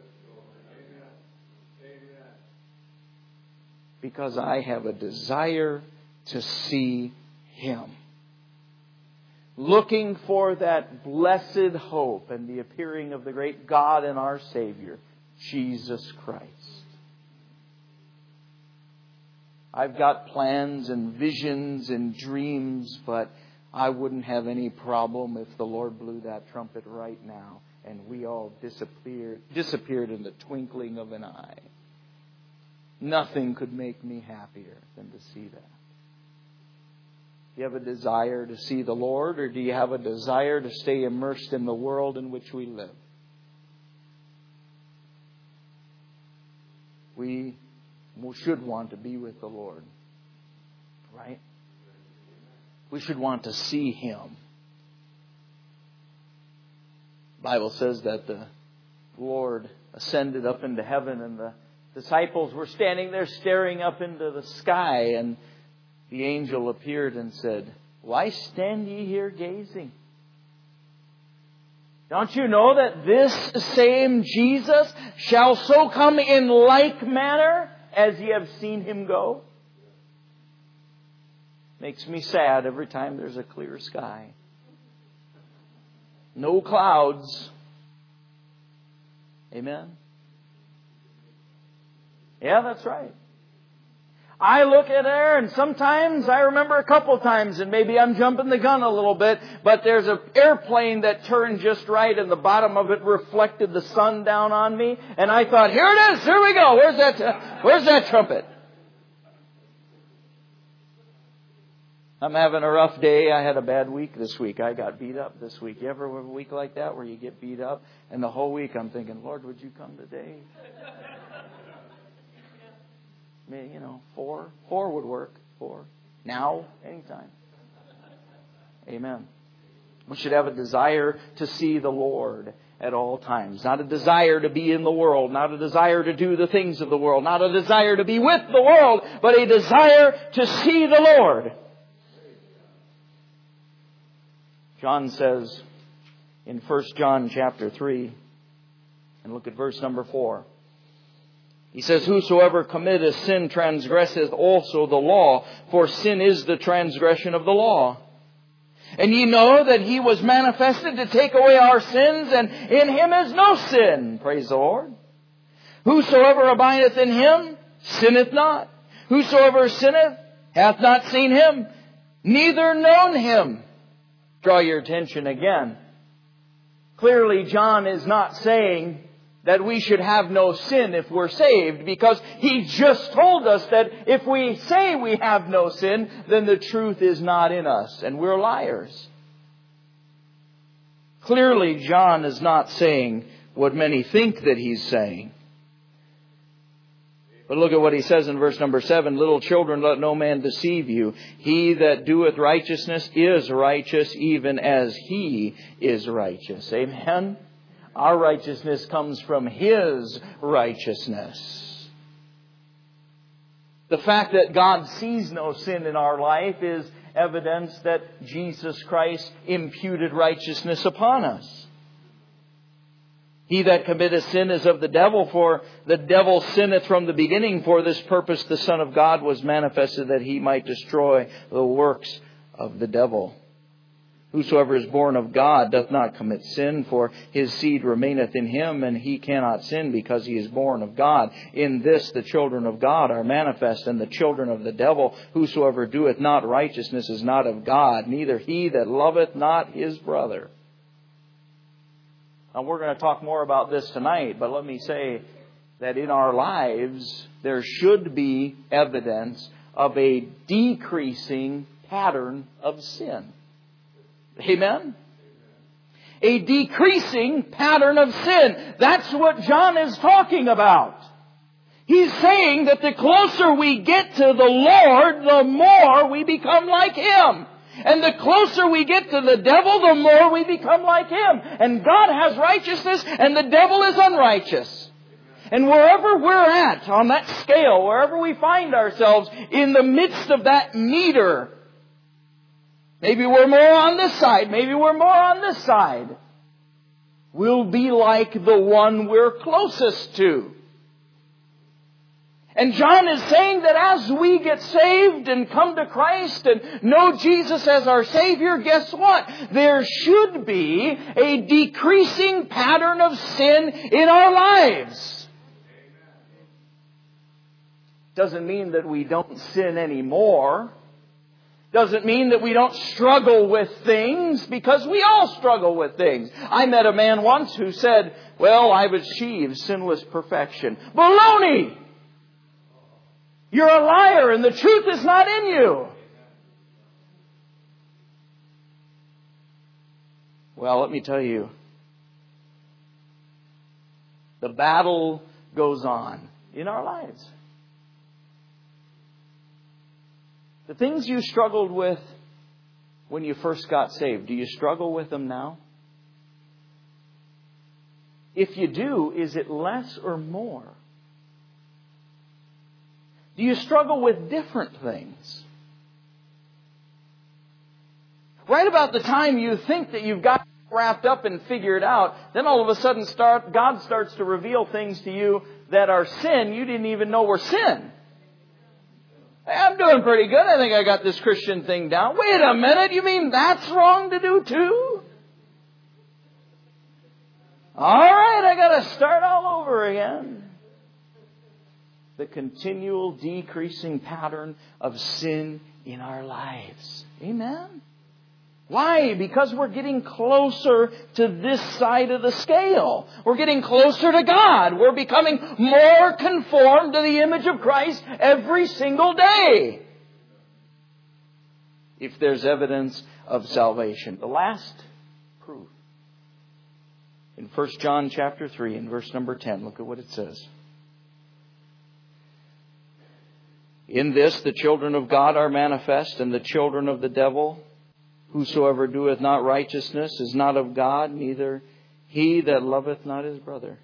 Because I have a desire to see Him. Looking for that blessed hope and the appearing of the great God and our Savior, Jesus Christ. I've got plans and visions and dreams, but I wouldn't have any problem if the Lord blew that trumpet right now and we all disappeared in the twinkling of an eye. Nothing could make me happier than to see that. Do you have a desire to see the Lord, or do you have a desire to stay immersed in the world in which we live? We should want to be with the Lord, right? We should want to see Him. The Bible says that the Lord ascended up into heaven, and the disciples were standing there staring up into the sky, and the angel appeared and said, "Why stand ye here gazing? Don't you know that this same Jesus shall so come in like manner as ye have seen Him go?" Makes me sad every time there's a clear sky. No clouds. Amen? Yeah, that's right. I look at there, and sometimes, I remember a couple times, and maybe I'm jumping the gun a little bit, but there's an airplane that turned just right, and the bottom of it reflected the sun down on me, and I thought, here it is, here we go, where's that trumpet? I'm having a rough day. I had a bad week this week. I got beat up this week. You ever have a week like that where you get beat up? And the whole week I'm thinking, Lord, would you come today? Maybe, 4 would work. 4. Now, anytime. Amen. We should have a desire to see the Lord at all times. Not a desire to be in the world. Not a desire to do the things of the world. Not a desire to be with the world. But a desire to see the Lord. John says in 1 John chapter 3, and look at verse number 4. He says, "Whosoever committeth sin transgresseth also the law, for sin is the transgression of the law. And ye know that He was manifested to take away our sins, and in Him is no sin." Praise the Lord. "Whosoever abideth in Him sinneth not. Whosoever sinneth hath not seen Him, neither known Him." Draw your attention again. Clearly, John is not saying that we should have no sin if we're saved, because he just told us that if we say we have no sin, then the truth is not in us, and we're liars. Clearly, John is not saying what many think that he's saying. But look at what he says in verse number 7. Little children, let no man deceive you. He that doeth righteousness is righteous, even as He is righteous. Amen? Our righteousness comes from His righteousness. The fact that God sees no sin in our life is evidence that Jesus Christ imputed righteousness upon us. He that committeth sin is of the devil, for the devil sinneth from the beginning. For this purpose the Son of God was manifested, that He might destroy the works of the devil. Whosoever is born of God doth not commit sin, for his seed remaineth in him, and he cannot sin, because he is born of God. In this the children of God are manifest, and the children of the devil. Whosoever doeth not righteousness is not of God, neither he that loveth not his brother. Now, we're going to talk more about this tonight, but let me say that in our lives there should be evidence of a decreasing pattern of sin. Amen? A decreasing pattern of sin. That's what John is talking about. He's saying that the closer we get to the Lord, the more we become like Him. And the closer we get to the devil, the more we become like him. And God has righteousness and the devil is unrighteous. And wherever we're at on that scale, wherever we find ourselves in the midst of that meter, maybe we're more on this side, maybe we're more on this side, we'll be like the one we're closest to. And John is saying that as we get saved and come to Christ and know Jesus as our Savior, guess what? There should be a decreasing pattern of sin in our lives. Doesn't mean that we don't sin anymore. Doesn't mean that we don't struggle with things, because we all struggle with things. I met a man once who said, well, I've achieved sinless perfection. Baloney! You're a liar and the truth is not in you. Well, let me tell you, the battle goes on in our lives. The things you struggled with when you first got saved, do you struggle with them now? If you do, is it less or more? Do you struggle with different things? Right about the time you think that you've got wrapped up and figured out, then all of a sudden God starts to reveal things to you that are sin you didn't even know were sin. Hey, I'm doing pretty good. I think I got this Christian thing down. Wait a minute, you mean that's wrong to do too? All right, I got to start all over again. The continual decreasing pattern of sin in our lives. Amen? Why? Because we're getting closer to this side of the scale. We're getting closer to God. We're becoming more conformed to the image of Christ every single day. If there's evidence of salvation. The last proof. In 1 John chapter 3 and verse number 10, look at what it says. In this the children of God are manifest, and the children of the devil. Whosoever doeth not righteousness is not of God, neither he that loveth not his brother.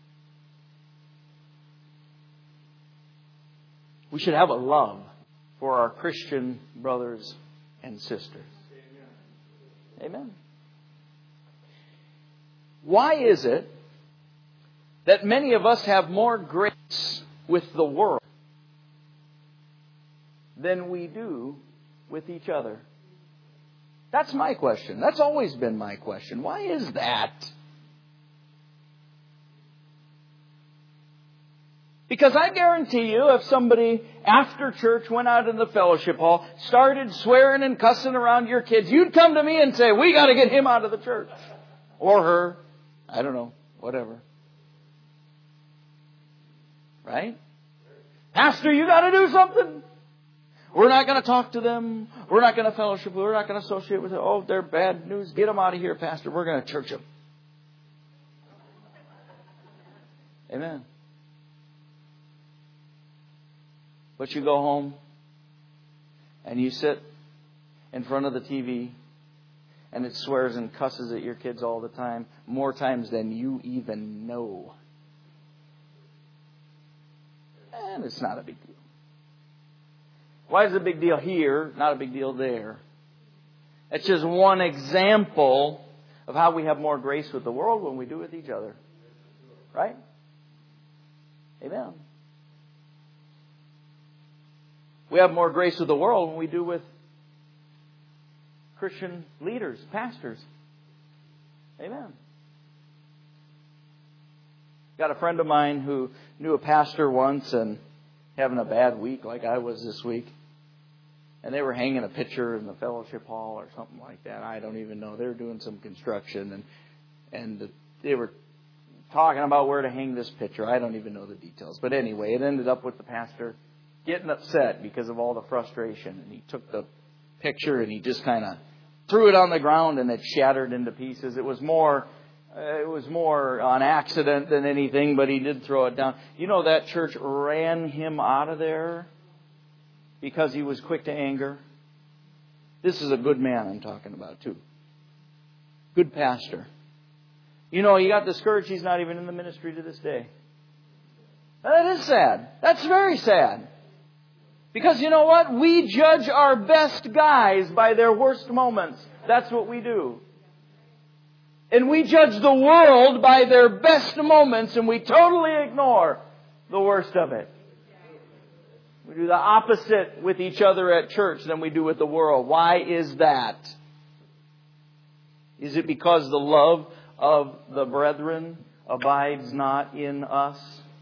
We should have a love for our Christian brothers and sisters. Amen. Why is it that many of us have more grace with the world than we do with each other? That's my question. That's always been my question. Why is that? Because I guarantee you, if somebody after church went out in the fellowship hall, started swearing and cussing around your kids, you'd come to me and say, we got to get him out of the church. Or her. I don't know. Whatever. Right? Pastor, you got to do something. We're not going to talk to them. We're not going to fellowship. We're not going to associate with them. Oh, they're bad news. Get them out of here, Pastor. We're going to church them. Amen. But you go home and you sit in front of the TV and it swears and cusses at your kids all the time, more times than you even know. And it's not a big deal. Why is it a big deal here, not a big deal there? It's just one example of how we have more grace with the world when we do with each other. Right? Amen. We have more grace with the world when we do with Christian leaders, pastors. Amen. Got a friend of mine who knew a pastor once and having a bad week like I was this week. And they were hanging a picture in the fellowship hall or something like that. I don't even know. They were doing some construction and they were talking about where to hang this picture. I don't even know the details. But anyway, it ended up with the pastor getting upset because of all the frustration. And he took the picture and he just kind of threw it on the ground and it shattered into pieces. It was more on accident than anything, but he did throw it down. You know, that church ran him out of there because he was quick to anger. This is a good man I'm talking about too. Good pastor. You know, he got discouraged. He's not even in the ministry to this day. That is sad. That's very sad. Because you know what? We judge our best guys by their worst moments. That's what we do. And we judge the world by their best moments, and we totally ignore the worst of it. We do the opposite with each other at church than we do with the world. Why is that? Is it because the love of the brethren abides not in us?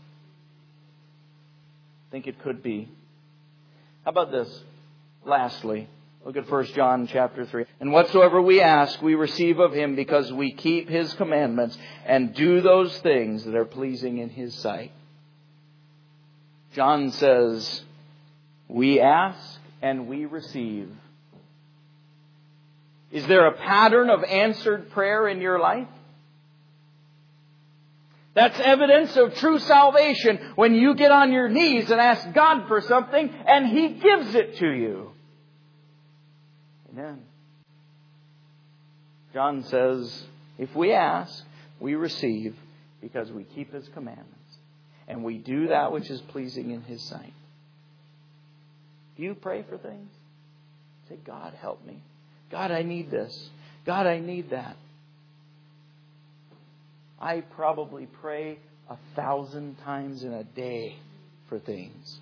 I think it could be. How about this? Lastly, look at 1 John chapter 3. And whatsoever we ask, we receive of Him because we keep His commandments and do those things that are pleasing in His sight. John says, we ask and we receive. Is there a pattern of answered prayer in your life? That's evidence of true salvation when you get on your knees and ask God for something and He gives it to you. Amen. John says, if we ask, we receive because we keep His commandments. And we do that which is pleasing in His sight. Do you pray for things? Say, God, help me. God, I need this. God, I need that. I probably pray 1,000 times in a day for things.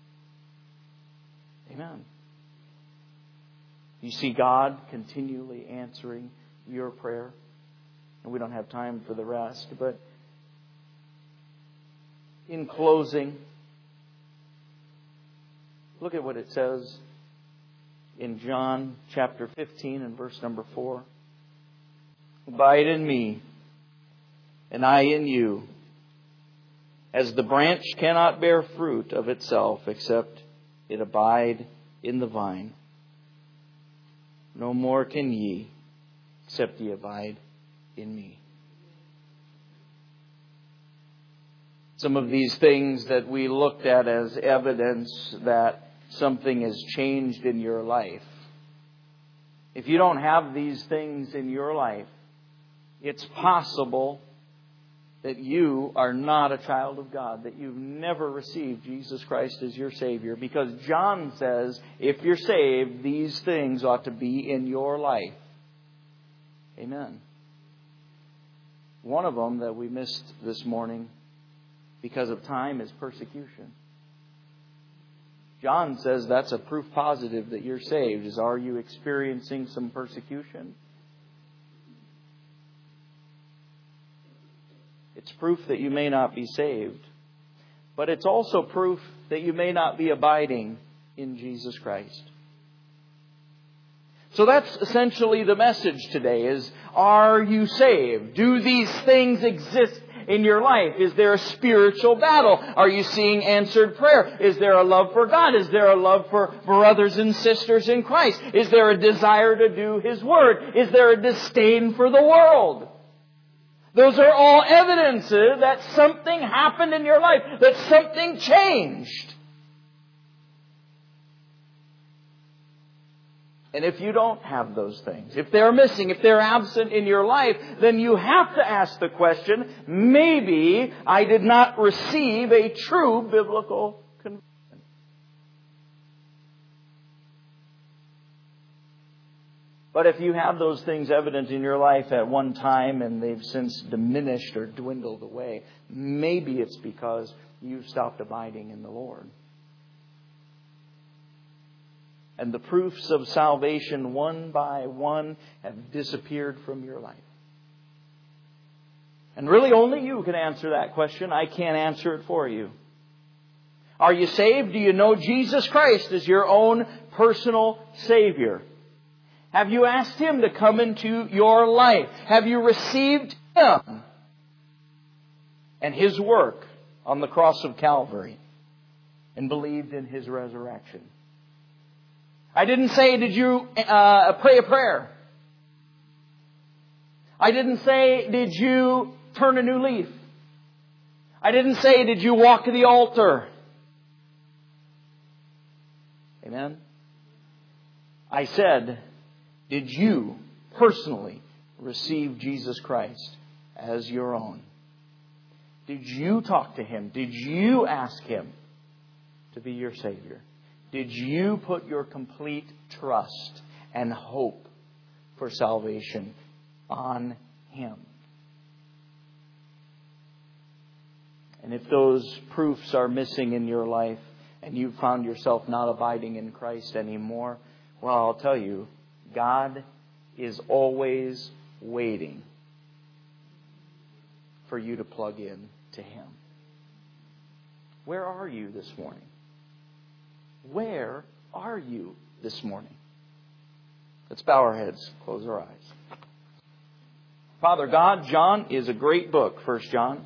Amen. You see God continually answering your prayer. And we don't have time for the rest. But in closing, look at what it says in John chapter 15 and verse number 4. Abide in me, and I in you. As the branch cannot bear fruit of itself except it abide in the vine, no more can ye except ye abide in me. Some of these things that we looked at as evidence that something has changed in your life. If you don't have these things in your life, it's possible that you are not a child of God, that you've never received Jesus Christ as your Savior. Because John says, if you're saved, these things ought to be in your life. Amen. One of them that we missed this morning because of time is persecution. John says that's a proof positive that you're saved. Are you experiencing some persecution? It's proof that you may not be saved. But it's also proof that you may not be abiding in Jesus Christ. So that's essentially the message today is, are you saved? Do these things exist in your life? Is there a spiritual battle? Are you seeing answered prayer? Is there a love for God? Is there a love for brothers and sisters in Christ? Is there a desire to do His Word? Is there a disdain for the world? Those are all evidences that something happened in your life, that something changed. And if you don't have those things, if they're missing, if they're absent in your life, then you have to ask the question, maybe I did not receive a true biblical conversion. But if you have those things evident in your life at one time and they've since diminished or dwindled away, maybe it's because you've stopped abiding in the Lord. And the proofs of salvation, one by one, have disappeared from your life. And really only you can answer that question. I can't answer it for you. Are you saved? Do you know Jesus Christ as your own personal Savior? Have you asked Him to come into your life? Have you received Him and His work on the cross of Calvary and believed in His resurrection? I didn't say, did you pray a prayer? I didn't say, did you turn a new leaf? I didn't say, did you walk to the altar? Amen? I said, did you personally receive Jesus Christ as your own? Did you talk to Him? Did you ask Him to be your Savior? Did you put your complete trust and hope for salvation on Him? And if those proofs are missing in your life and you found yourself not abiding in Christ anymore, well, I'll tell you, God is always waiting for you to plug in to Him. Where are you this morning? Where are you this morning? Let's bow our heads, close our eyes. Father God, John is a great book, 1 John.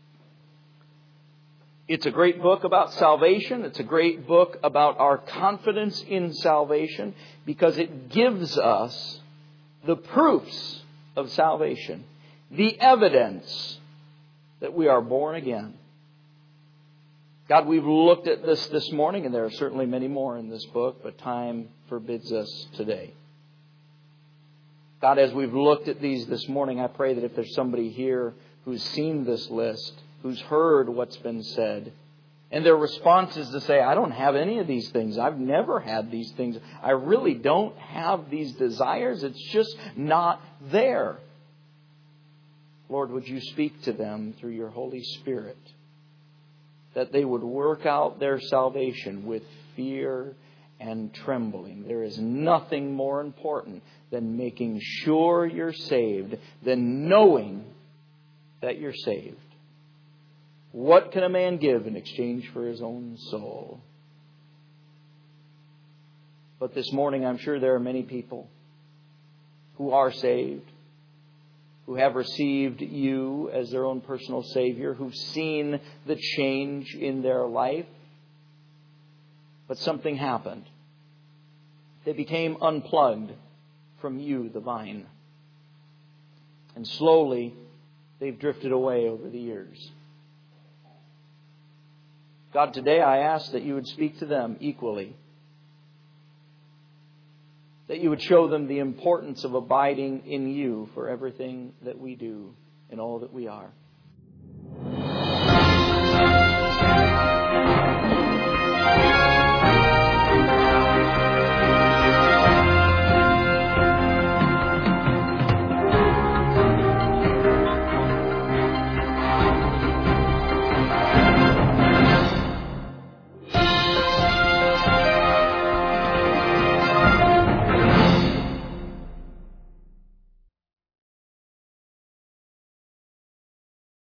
It's a great book about salvation. It's a great book about our confidence in salvation because it gives us the proofs of salvation, the evidence that we are born again. God, we've looked at this morning, and there are certainly many more in this book, but time forbids us today. God, as we've looked at these this morning, I pray that if there's somebody here who's seen this list, who's heard what's been said, and their response is to say, I don't have any of these things. I've never had these things. I really don't have these desires. It's just not there. Lord, would you speak to them through your Holy Spirit, that they would work out their salvation with fear and trembling. There is nothing more important than making sure you're saved, than knowing that you're saved. What can a man give in exchange for his own soul? But this morning, I'm sure there are many people who are saved, who have received you as their own personal Savior, who've seen the change in their life. But something happened. They became unplugged from you, the vine. And slowly, they've drifted away over the years. God, today I ask that you would speak to them equally. That you would show them the importance of abiding in you for everything that we do and all that we are.